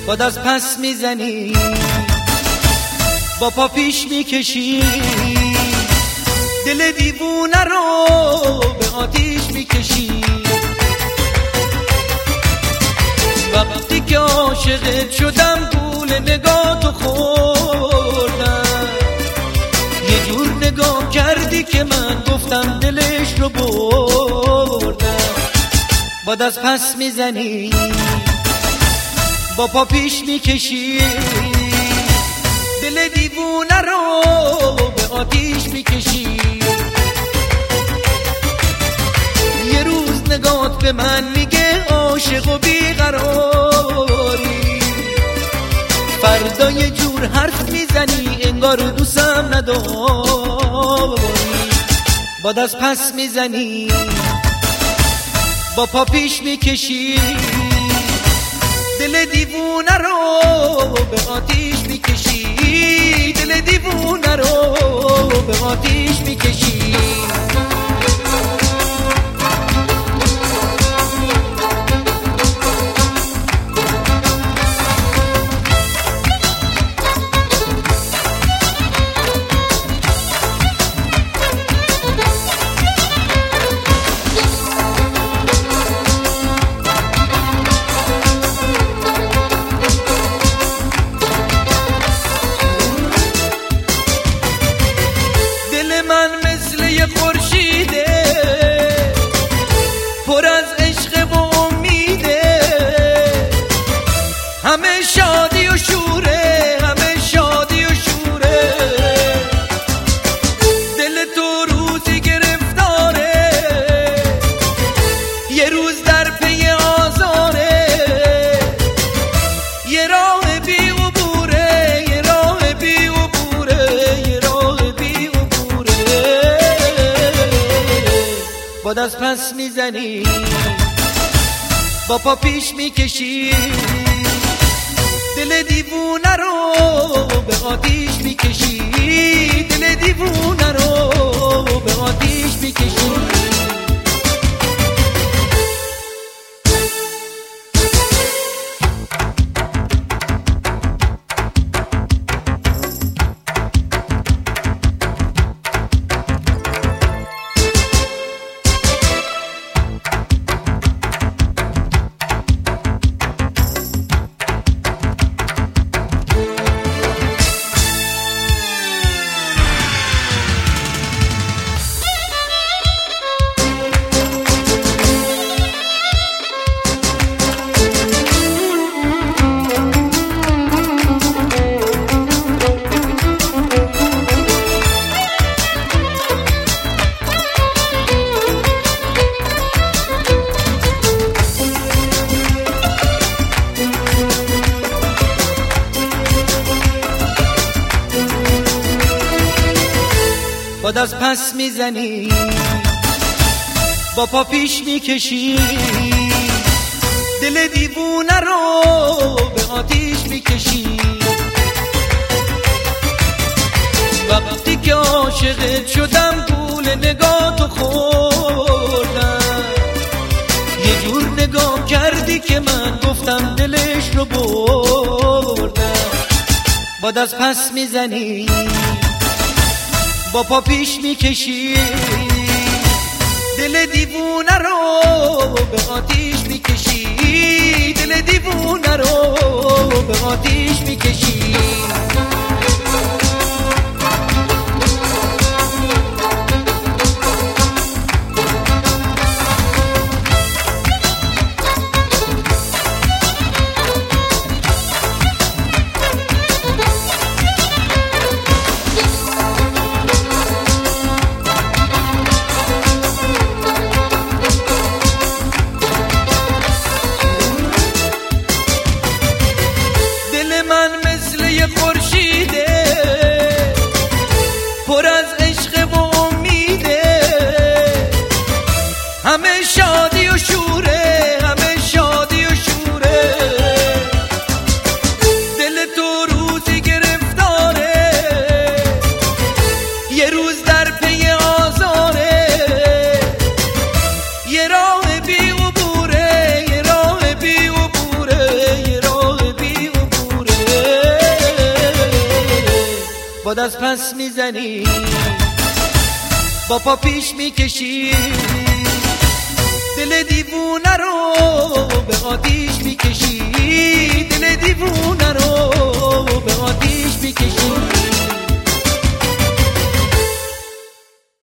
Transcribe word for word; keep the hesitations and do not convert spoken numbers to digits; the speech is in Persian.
باد از پس میزنی، با پا پیش میکشی، دل دیوونه رو به آتیش میکشی. وقتی که عاشقت شدم گول نگاهتو خوردم، یه جور نگاه کردی که من گفتم دلش رو بردم. باد از پس میزنی، با پا پیش میکشی، دل دیوونه رو به آتیش میکشی. یه روز نگات به من میگه عاشق و بیقراری، فردا یه جور حرف میزنی انگار دوستم نداری. باد از پس میزنی، با پا پیش میکشی، دل دیوونه رو به آتیش میکشی، دل دیوونه رو به آتیش میکشی. من مثل یه خورشیده پر از عشق و امیده، همه شادی و شوره، همه شادی و شوره. دل تو روزی گرفتاره، یه روز در پی آزاره، یه راه بی عبوره، یه راه بی عبوره، یه راه بی عبوره. باد از پس میزنی، با پا پیش میکشی، دل دیوونه رو به آتیش میکشی، دل دیوونه رو به آتیش میکشی. باد از پس میزنی، با پا پیش میکشی، دل دیوونه رو به آتیش میکشی. وقتی که عاشقت شدم گول نگاهتو خوردم، یه جور نگاه کردی که من گفتم دلش رو بردم. باد از پس میزنی، با پا پیش میکشی، دل دیوونه رو به آتیش میکشی، دل دیوونه رو به آتیش میکشی. من مثل یه خورشید با دست پس میزنی، با پا پیش میکشی، دل دیوونه رو به آتیش میکشی، دل دیوونه رو به آتیش میکشی.